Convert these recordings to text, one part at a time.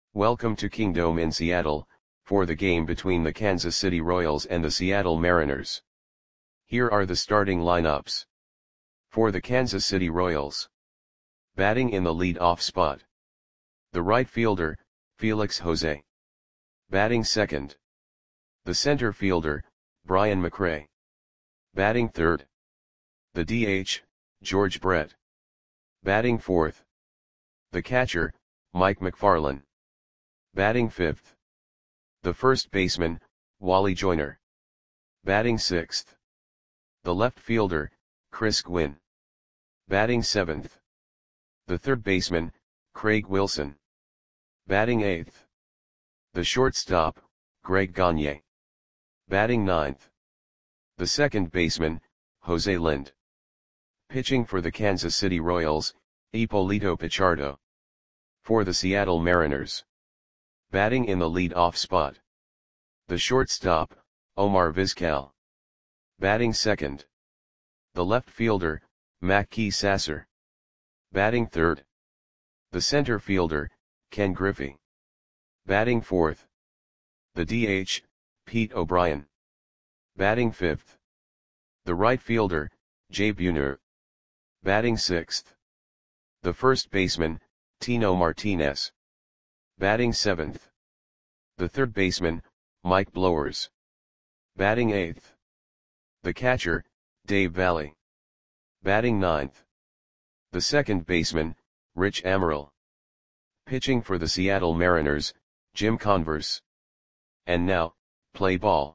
Welcome to Kingdome in Seattle, for the game between the Kansas City Royals and the Seattle Mariners. Here are the starting lineups. For the Kansas City Royals. Batting in the lead-off spot. The right fielder, Felix Jose. Batting second. The center fielder, Brian McRae. Batting third. The DH, George Brett. Batting fourth. The catcher, Mike McFarland. Batting fifth. The first baseman, Wally Joyner. Batting sixth. The left fielder, Chris Gwynn. Batting seventh. The third baseman, Craig Wilson. Batting eighth. The shortstop, Greg Gagne. Batting ninth. The second baseman, Jose Lind. Pitching for the Kansas City Royals, Ippolito Pichardo. For the Seattle Mariners. Batting in the lead-off spot. The shortstop, Omar Vizquel. Batting second. The left fielder, Mackey Sasser. Batting third. The center fielder, Ken Griffey. Batting fourth. The DH, Pete O'Brien. Batting fifth. The right fielder, Jay Buhner. Batting sixth. The first baseman, Tino Martinez. Batting seventh. The third baseman, Mike Blowers. Batting eighth. The catcher, Dave Valle. Batting ninth. The second baseman, Rich Amaral. Pitching for the Seattle Mariners, Jim Converse. And now, play ball.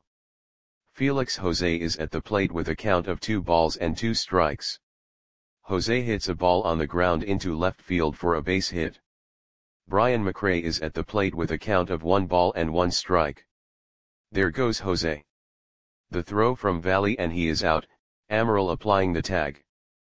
Felix Jose is at the plate with a count of 2-2 strikes. Jose hits a ball on the ground into left field for a base hit. Brian McRae is at the plate with a count of 1-1 strike. There goes Jose. The throw from Valle and he is out, Amaral applying the tag.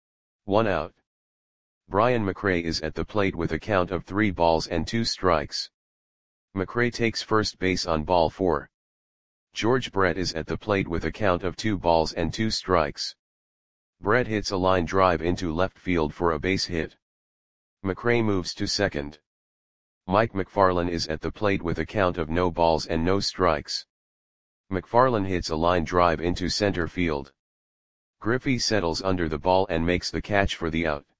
1 out. Brian McRae is at the plate with a count of 3-2 strikes. McRae takes first base on ball 4. George Brett is at the plate with a count of 2-2 strikes. Brett hits a line drive into left field for a base hit. McRae moves to second. Mike McFarland is at the plate with a count of no balls and no strikes. McFarland hits a line drive into center field. Griffey settles under the ball and makes the catch for the out.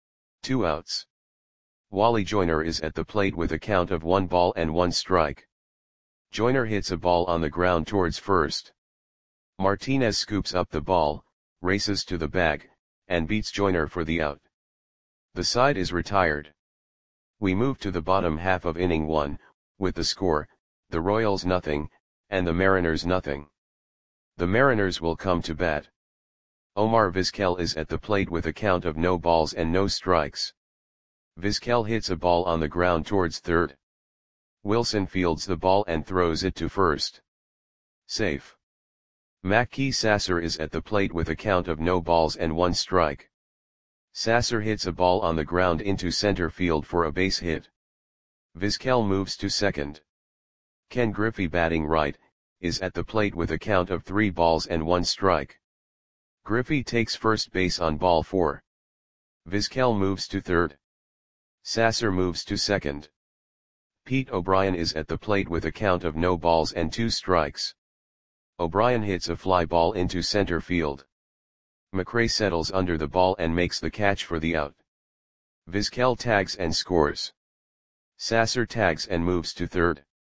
2 outs. Wally Joyner is at the plate with a count of 1-1 strike. Joyner hits a ball on the ground towards first. Martinez scoops up the ball, races to the bag, and beats Joyner for the out. The side is retired. We move to the bottom half of inning 1, with the score, the Royals 0, and the Mariners 0. The Mariners will come to bat. Omar Vizquel is at the plate with a count of no balls and no strikes. Vizquel hits a ball on the ground towards third. Wilson fields the ball and throws it to first. Safe. Mackey Sasser is at the plate with a count of no balls and 1 strike. Sasser hits a ball on the ground into center field for a base hit. Vizquel moves to second. Ken Griffey, batting right, is at the plate with a count of 3-1 strike. Griffey takes first base on ball 4. Vizquel moves to third. Sasser moves to second. Pete O'Brien is at the plate with a count of no balls and 2 strikes. O'Brien hits a fly ball into center field. McRae settles under the ball and makes the catch for the out. Vizquel tags and scores. Sasser tags and moves to third.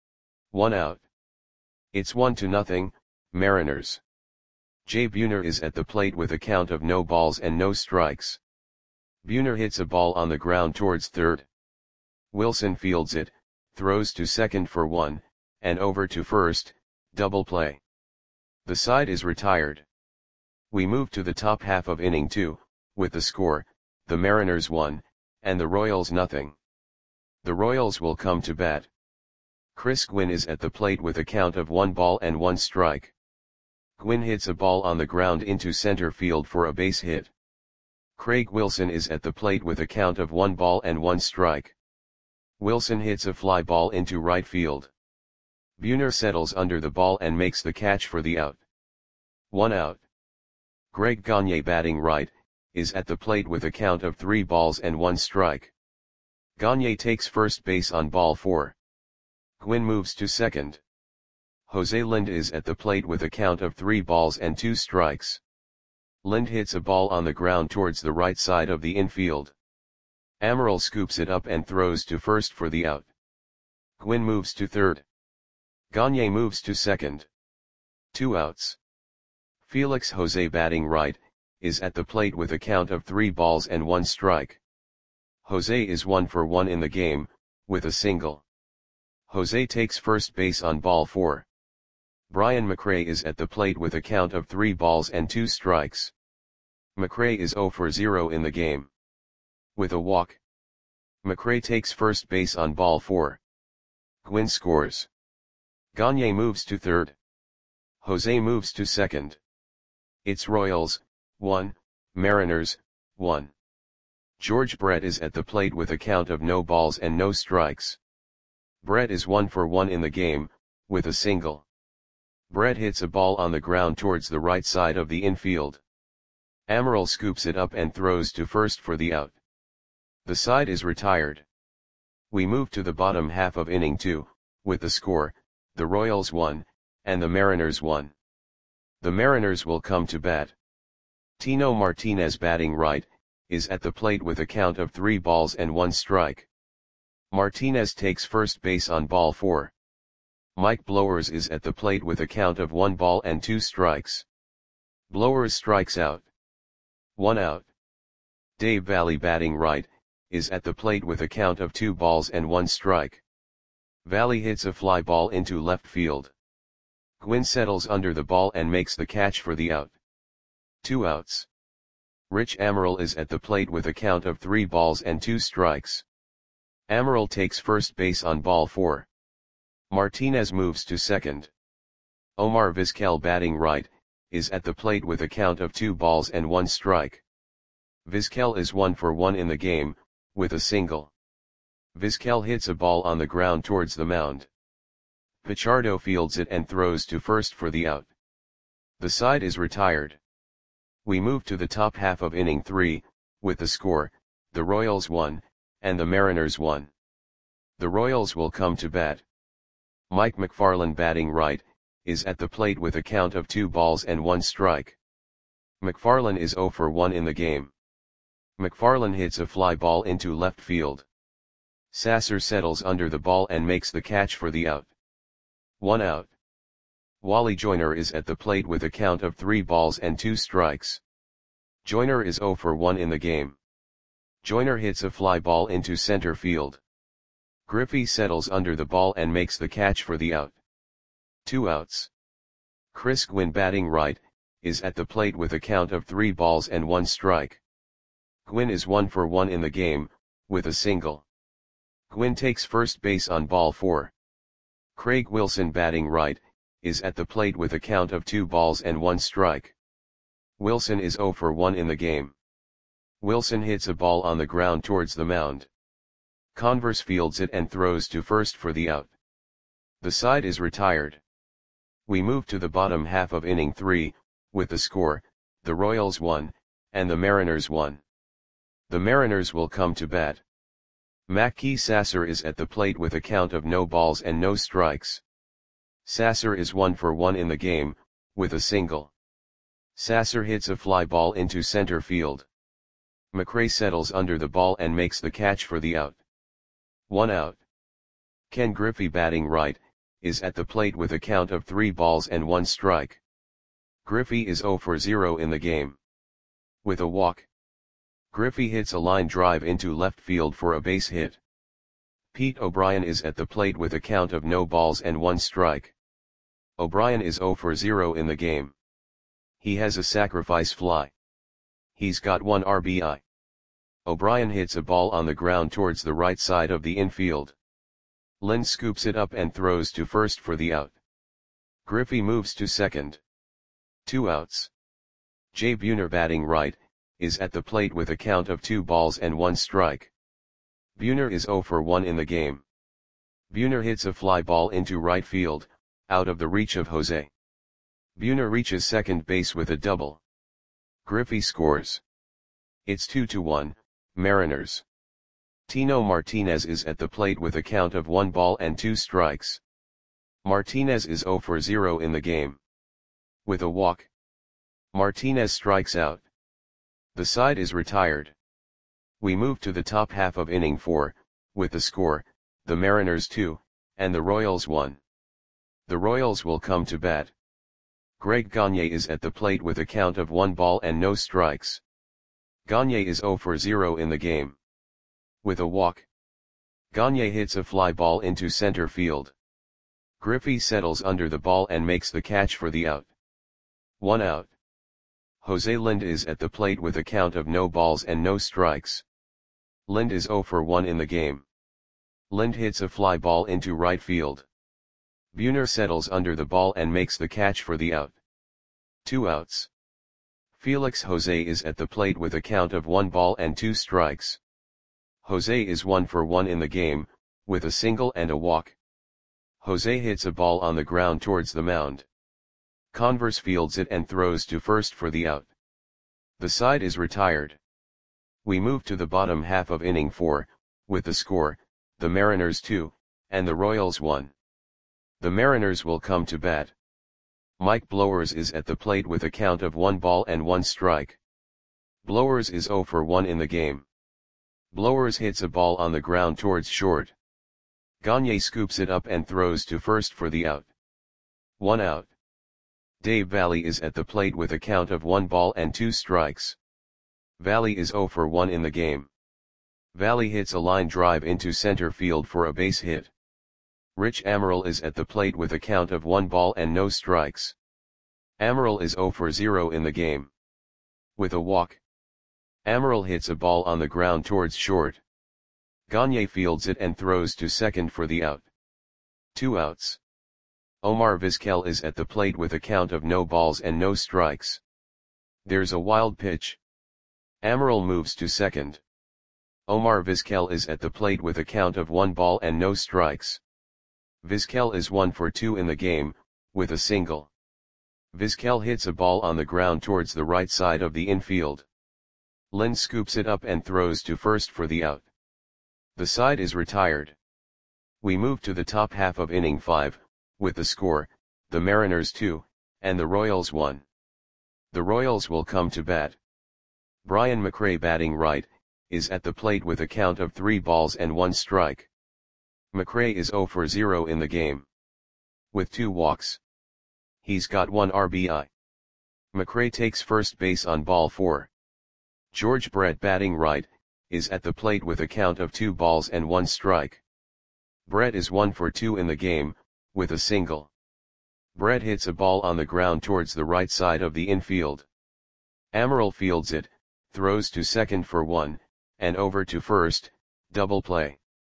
1 out. It's 1-0, Mariners. Jay Buhner is at the plate with a count of no balls and no strikes. Buhner hits a ball on the ground towards third. Wilson fields it, throws to second for 1, and over to first, double play. The side is retired. We move to the top half of inning 2, with the score, the Mariners 1, and the Royals 0. The Royals will come to bat. Chris Gwynn is at the plate with a count of 1-1 strike. Gwynn hits a ball on the ground into center field for a base hit. Craig Wilson is at the plate with a count of 1-1 strike. Wilson hits a fly ball into right field. Buhner settles under the ball and makes the catch for the out. 1 out. Greg Gagne, batting right, is at the plate with a count of 3-1 strike. Gagne takes first base on ball 4. Gwynn moves to second. Jose Lind is at the plate with a count of 3 balls and 2 strikes. Lind hits a ball on the ground towards the right side of the infield. Amaral scoops it up and throws to first for the out. Gwynn moves to third. Gagne moves to second. 2 outs. Felix Jose batting right, is at the plate with a count of 3 balls and 1 strike. Jose is 1 for 1 in the game, with a single. Jose takes first base on ball 4. Brian McRae is at the plate with a count of 3 balls and 2 strikes. McRae is 0 for 0 in the game. With a walk. McRae takes first base on ball 4. Gwynn scores. Gagne moves to third. Jose moves to second. It's Royals, 1, Mariners, 1. George Brett is at the plate with a count of no balls and no strikes. Brett is 1 for 1 in the game, with a single. Brett hits a ball on the ground towards the right side of the infield. Amaral scoops it up and throws to first for the out. The side is retired. We move to the bottom half of inning 2, with the score, the Royals 1, and the Mariners 1. The Mariners will come to bat. Tino Martinez batting right, is at the plate with a count of 3 balls and 1 strike. Martinez takes first base on ball 4. Mike Blowers is at the plate with a count of 1 ball and 2 strikes. Blowers strikes out. 1 out. Dave Valley batting right, is at the plate with a count of 2 balls and 1 strike. Valley hits a fly ball into left field. Gwynn settles under the ball and makes the catch for the out. 2 outs. Rich Amaral is at the plate with a count of 3 balls and 2 strikes. Amaral takes first base on ball 4. Martinez moves to second. Omar Vizquel batting right, is at the plate with a count of 2 balls and 1 strike. Vizquel is 1 for 1 in the game, with a single. Vizquel hits a ball on the ground towards the mound. Pichardo fields it and throws to first for the out. The side is retired. We move to the top half of inning 3, with the score, the Royals 1, and the Mariners 1. The Royals will come to bat. Mike McFarland batting right, is at the plate with a count of 2 balls and 1 strike. McFarland is 0 for 1 in the game. McFarland hits a fly ball into left field. Sasser settles under the ball and makes the catch for the out. 1 out. Wally Joyner is at the plate with a count of 3 balls and 2 strikes. Joyner is 0 for 1 in the game. Joyner hits a fly ball into center field. Griffey settles under the ball and makes the catch for the out. 2 outs. Chris Gwynn batting right, is at the plate with a count of 3 balls and 1 strike. Gwynn is 1 for 1 in the game, with a single. Gwynn takes first base on ball 4. Craig Wilson batting right, is at the plate with a count of 2 balls and 1 strike. Wilson is 0 for 1 in the game. Wilson hits a ball on the ground towards the mound. Converse fields it and throws to first for the out. The side is retired. We move to the bottom half of inning 3, with the score, the Royals 1, and the Mariners 1. The Mariners will come to bat. Mackey Sasser is at the plate with a count of no balls and no strikes. Sasser is 1 for 1 in the game, with a single. Sasser hits a fly ball into center field. McRae settles under the ball and makes the catch for the out. 1 out. Ken Griffey batting right, is at the plate with a count of 3 balls and 1 strike. Griffey is 0 for 0 in the game. With a walk. Griffey hits a line drive into left field for a base hit. Pete O'Brien is at the plate with a count of no balls and 1 strike. O'Brien is 0 for 0 in the game. He has a sacrifice fly. He's got 1 RBI. O'Brien hits a ball on the ground towards the right side of the infield. Lind scoops it up and throws to first for the out. Griffey moves to second. 2 outs. Jay Buhner batting right, is at the plate with a count of 2 balls and 1 strike. Buhner is 0 for 1 in the game. Buhner hits a fly ball into right field, out of the reach of Jose. Buhner reaches second base with a double. Griffey scores. It's 2-1, Mariners. Tino Martinez is at the plate with a count of 1 ball and 2 strikes. Martinez is 0 for 0 in the game. With a walk, Martinez strikes out. The side is retired. We move to the top half of inning 4, with the score, the Mariners 2, and the Royals 1. The Royals will come to bat. Greg Gagne is at the plate with a count of 1 ball and no strikes. Gagne is 0 for 0 in the game. With a walk, Gagne hits a fly ball into center field. Griffey settles under the ball and makes the catch for the out. 1 out. Jose Lind is at the plate with a count of no balls and no strikes. Lind is 0 for 1 in the game. Lind hits a fly ball into right field. Buhner settles under the ball and makes the catch for the out. 2 outs. Felix Jose is at the plate with a count of 1 ball and 2 strikes. Jose is 1 for 1 in the game, with a single and a walk. Jose hits a ball on the ground towards the mound. Converse fields it and throws to first for the out. The side is retired. We move to the bottom half of inning 4, with the score, the Mariners 2, and the Royals 1. The Mariners will come to bat. Mike Blowers is at the plate with a count of 1 ball and 1 strike. Blowers is 0 for 1 in the game. Blowers hits a ball on the ground towards short. Gagne scoops it up and throws to first for the out. 1 out. Dave Valle is at the plate with a count of 1 ball and 2 strikes. Valle is 0 for 1 in the game. Valle hits a line drive into center field for a base hit. Rich Amaral is at the plate with a count of 1 ball and no strikes. Amaral is 0 for 0 in the game. With a walk, Amaral hits a ball on the ground towards short. Gagne fields it and throws to second for the out. 2 outs. Omar Vizquel is at the plate with a count of no balls and no strikes. There's a wild pitch. Amaral moves to second. Omar Vizquel is at the plate with a count of 1 ball and no strikes. Vizquel is 1 for 2 in the game, with a single. Vizquel hits a ball on the ground towards the right side of the infield. Lind scoops it up and throws to first for the out. The side is retired. We move to the top half of inning 5, with the score, the Mariners 2, and the Royals 1. The Royals will come to bat. Brian McRae batting right, is at the plate with a count of 3 balls and 1 strike. McRae is 0 for 0 in the game. With 2 walks. He's got 1 RBI. McRae takes first base on ball 4. George Brett batting right, is at the plate with a count of 2 balls and 1 strike. Brett is 1 for 2 in the game, with a single. Brett hits a ball on the ground towards the right side of the infield. Amaral fields it, throws to second for 1, and over to first, double play.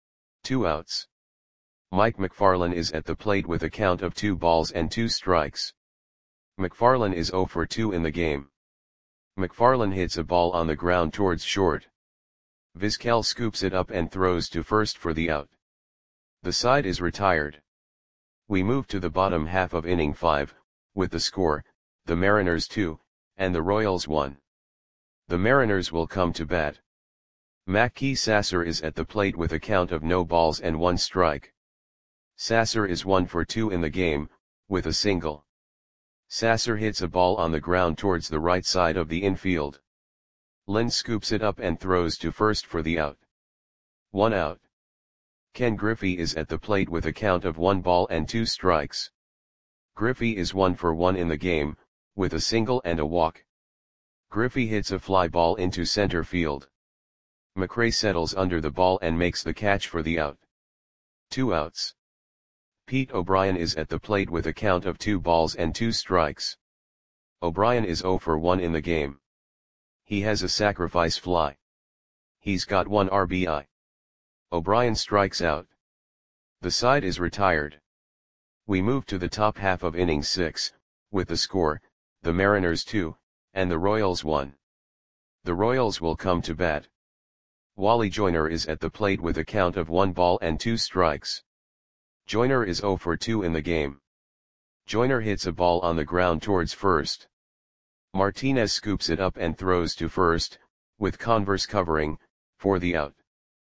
2 outs. Mike McFarland is at the plate with a count of 2 balls and 2 strikes. McFarland is 0 for 2 in the game. McFarland hits a ball on the ground towards short. Vizquel scoops it up and throws to first for the out. The side is retired. We move to the bottom half of inning 5, with the score, the Mariners 2, and the Royals 1. The Mariners will come to bat. Mackey Sasser is at the plate with a count of no balls and 1 strike. Sasser is 1 for 2 in the game, with a single. Sasser hits a ball on the ground towards the right side of the infield. Lind scoops it up and throws to first for the out. 1 out. Ken Griffey is at the plate with a count of 1 ball and 2 strikes. Griffey is 1 for 1 in the game, with a single and a walk. Griffey hits a fly ball into center field. McRae settles under the ball and makes the catch for the out. 2 outs. Pete O'Brien is at the plate with a count of 2 balls and 2 strikes. O'Brien is 0 for 1 in the game. He has a sacrifice fly. He's got 1 RBI. O'Brien strikes out. The side is retired. We move to the top half of inning 6, with the score, the Mariners 2, and the Royals 1. The Royals will come to bat. Wally Joyner is at the plate with a count of 1 ball and 2 strikes. Joyner is 0 for 2 in the game. Joyner hits a ball on the ground towards first. Martinez scoops it up and throws to first, with Converse covering, for the out.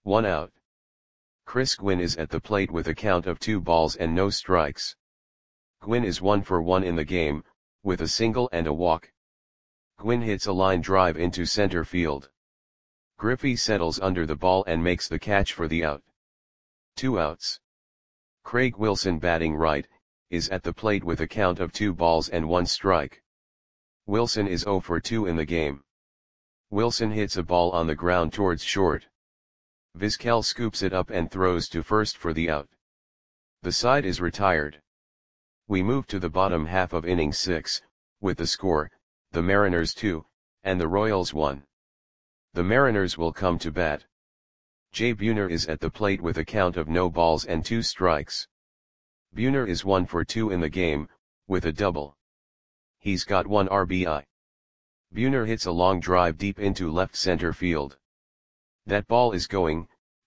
1 out. Chris Gwynn is at the plate with a count of 2 balls and no strikes. Gwynn is 1 for 1 in the game, with a single and a walk. Gwynn hits a line drive into center field. Griffey settles under the ball and makes the catch for the out. 2 outs. Craig Wilson, batting right, is at the plate with a count of 2 balls and 1 strike. Wilson is 0 for 2 in the game. Wilson hits a ball on the ground towards short. Vizquel scoops it up and throws to first for the out. The side is retired. We move to the bottom half of inning 6, with the score, the Mariners 2, and the Royals 1. The Mariners will come to bat. Jay Buhner is at the plate with a count of no balls and 2 strikes. Buhner is 1 for 2 in the game, with a double. He's got 1 RBI. Buhner hits a long drive deep into left center field. That ball is gone.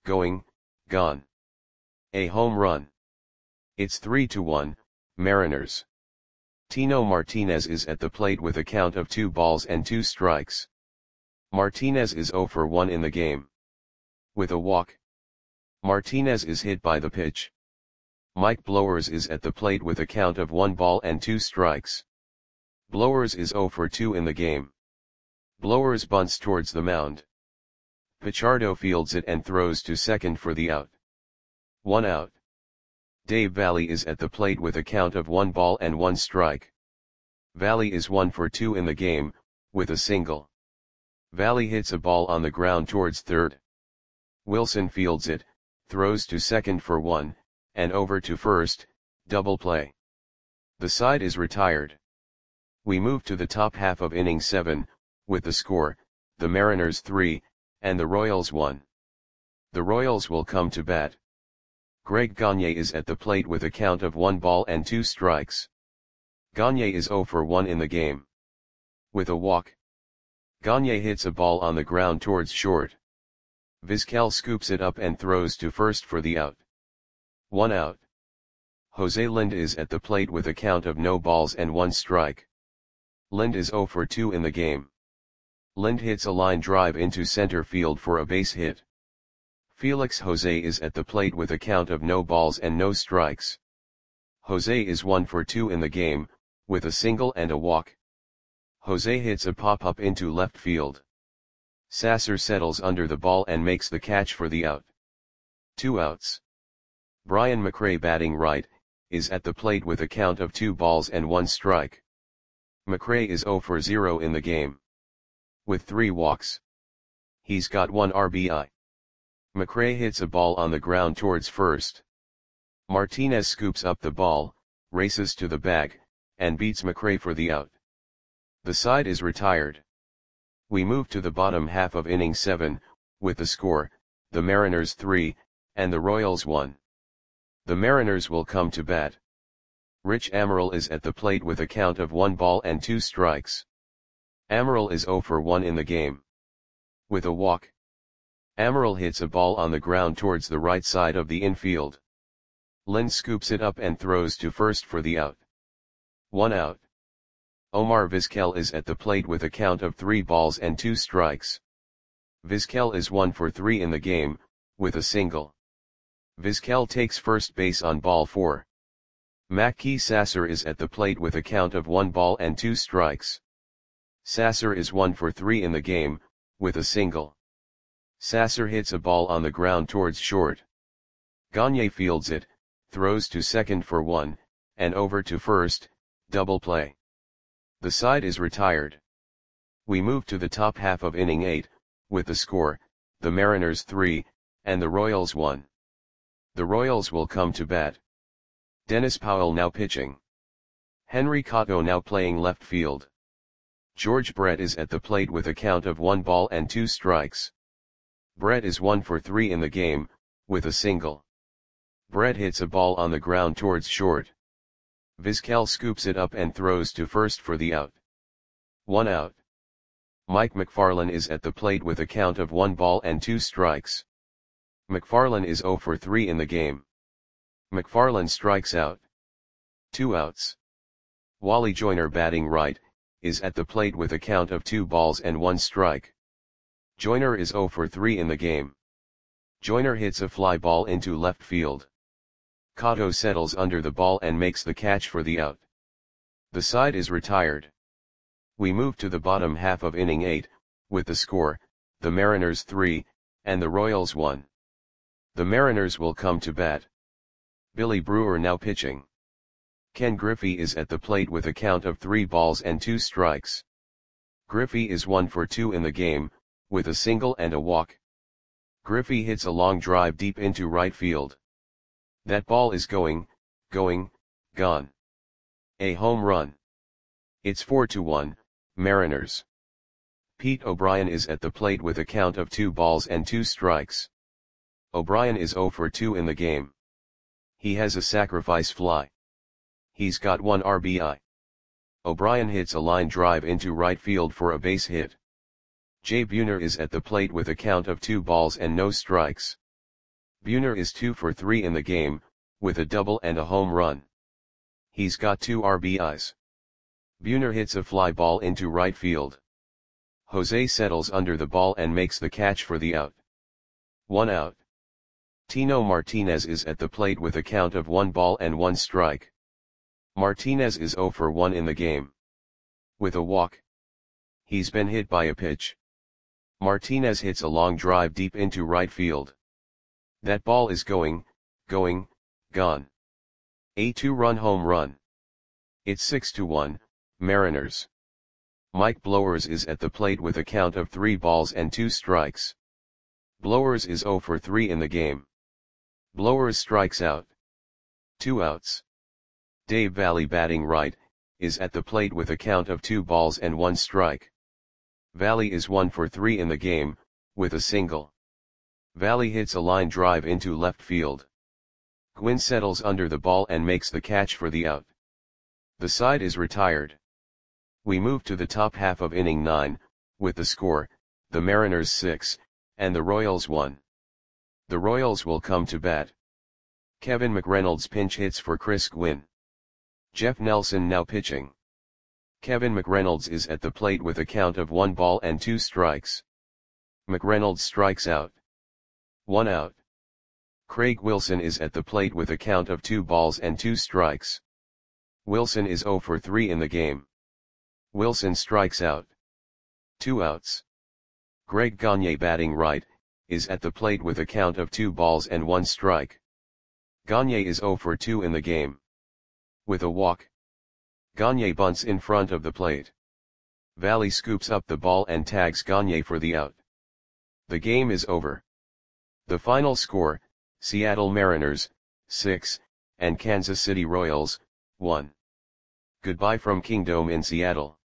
A home run. It's 3-1, Mariners. Tino Martinez is at the plate with a count of 2 balls and 2 strikes. Martinez is 0 for 1 in the game. With a walk. Martinez is hit by the pitch. Mike Blowers is at the plate with a count of 1 ball and 2 strikes. Blowers is 0 for 2 in the game. Blowers bunts towards the mound. Pichardo fields it and throws to second for the out. 1 out. Dave Valle is at the plate with a count of 1 ball and 1 strike. Valle is 1 for 2 in the game, with a single. Valle hits a ball on the ground towards third. Wilson fields it, throws to second for 1, and over to first, double play. The side is retired. We move to the top half of inning 7, with the score, the Mariners 3, and the Royals 1. The Royals will come to bat. Greg Gagne is at the plate with a count of 1 ball and 2 strikes. Gagne is 0 for 1 in the game. With a walk. Gagne hits a ball on the ground towards short. Vizquel scoops it up and throws to first for the out. 1 out. Jose Lind is at the plate with a count of no balls and 1 strike. Lind is 0 for 2 in the game. Lind hits a line drive into center field for a base hit. Felix Jose is at the plate with a count of no balls and no strikes. Jose is 1 for 2 in the game, with a single and a walk. Jose hits a pop-up into left field. Sasser settles under the ball and makes the catch for the out. 2 outs. Brian McRae, batting right, is at the plate with a count of 2 balls and 1 strike. McRae is 0 for 0 in the game. With 3 walks. He's got 1 RBI. McRae hits a ball on the ground towards first. Martinez scoops up the ball, races to the bag, and beats McRae for the out. The side is retired. We move to the bottom half of inning 7, with the score, the Mariners 3, and the Royals 1. The Mariners will come to bat. Rich Amaral is at the plate with a count of 1 ball and 2 strikes. Amaral is 0 for 1 in the game. With a walk. Amaral hits a ball on the ground towards the right side of the infield. Lind scoops it up and throws to first for the out. 1 out. Omar Vizquel is at the plate with a count of 3 balls and 2 strikes. Vizquel is 1 for 3 in the game, with a single. Vizquel takes first base on ball 4. Mackey Sasser is at the plate with a count of 1 ball and 2 strikes. Sasser is 1 for 3 in the game, with a single. Sasser hits a ball on the ground towards short. Gagne fields it, throws to second for 1, and over to first, double play. The side is retired. We move to the top half of inning 8, with the score, the Mariners 3, and the Royals 1. The Royals will come to bat. Dennis Powell now pitching. Henry Cotto now playing left field. George Brett is at the plate with a count of 1 ball and 2 strikes. Brett is 1 for 3 in the game, with a single. Brett hits a ball on the ground towards short. Vizquel scoops it up and throws to first for the out. 1 out. Mike McFarland is at the plate with a count of 1 ball and 2 strikes. McFarland is 0 for 3 in the game. McFarland strikes out. 2 outs. Wally Joyner, batting right, is at the plate with a count of 2 balls and 1 strike. Joyner is 0 for 3 in the game. Joyner hits a fly ball into left field. Cotto settles under the ball and makes the catch for the out. The side is retired. We move to the bottom half of inning 8, with the score, the Mariners 3, and the Royals 1. The Mariners will come to bat. Billy Brewer now pitching. Ken Griffey is at the plate with a count of 3 balls and 2 strikes. Griffey is 1 for 2 in the game, with a single and a walk. Griffey hits a long drive deep into right field. That ball is going, gone. A home run. It's 4-1, Mariners. Pete O'Brien is at the plate with a count of 2 balls and 2 strikes. O'Brien is 0 for 2 in the game. He has a sacrifice fly. He's got 1 RBI. O'Brien hits a line drive into right field for a base hit. Jay Buhner is at the plate with a count of 2 balls and no strikes. Buhner is 2 for 3 in the game, with a double and a home run. He's got 2 RBIs. Buhner hits a fly ball into right field. Jose settles under the ball and makes the catch for the out. 1 out. Tino Martinez is at the plate with a count of 1 ball and 1 strike. Martinez is 0 for 1 in the game. With a walk. He's been hit by a pitch. Martinez hits a long drive deep into right field. That ball is going, gone. A 2-run home run. It's 6-1, Mariners. Mike Blowers is at the plate with a count of 3 balls and 2 strikes. Blowers is 0 for 3 in the game. Blowers strikes out. 2 outs. Dave Valle batting right, is at the plate with a count of 2 balls and 1 strike. Valle is 1 for 3 in the game, with a single. Valle hits a line drive into left field. Gwynn settles under the ball and makes the catch for the out. The side is retired. We move to the top half of inning 9, with the score, the Mariners 6, and the Royals 1. The Royals will come to bat. Kevin McReynolds pinch hits for Chris Gwynn. Jeff Nelson now pitching. Kevin McReynolds is at the plate with a count of 1 ball and 2 strikes. McReynolds strikes out. 1 out. Craig Wilson is at the plate with a count of 2 balls and 2 strikes. Wilson is 0 for 3 in the game. Wilson strikes out. 2 outs. Greg Gagne batting right, is at the plate with a count of 2 balls and 1 strike. Gagne is 0 for 2 in the game. With a walk. Gagne bunts in front of the plate. Valle scoops up the ball and tags Gagne for the out. The game is over. The final score, Seattle Mariners, 6, and Kansas City Royals, 1. Goodbye from Kingdome in Seattle.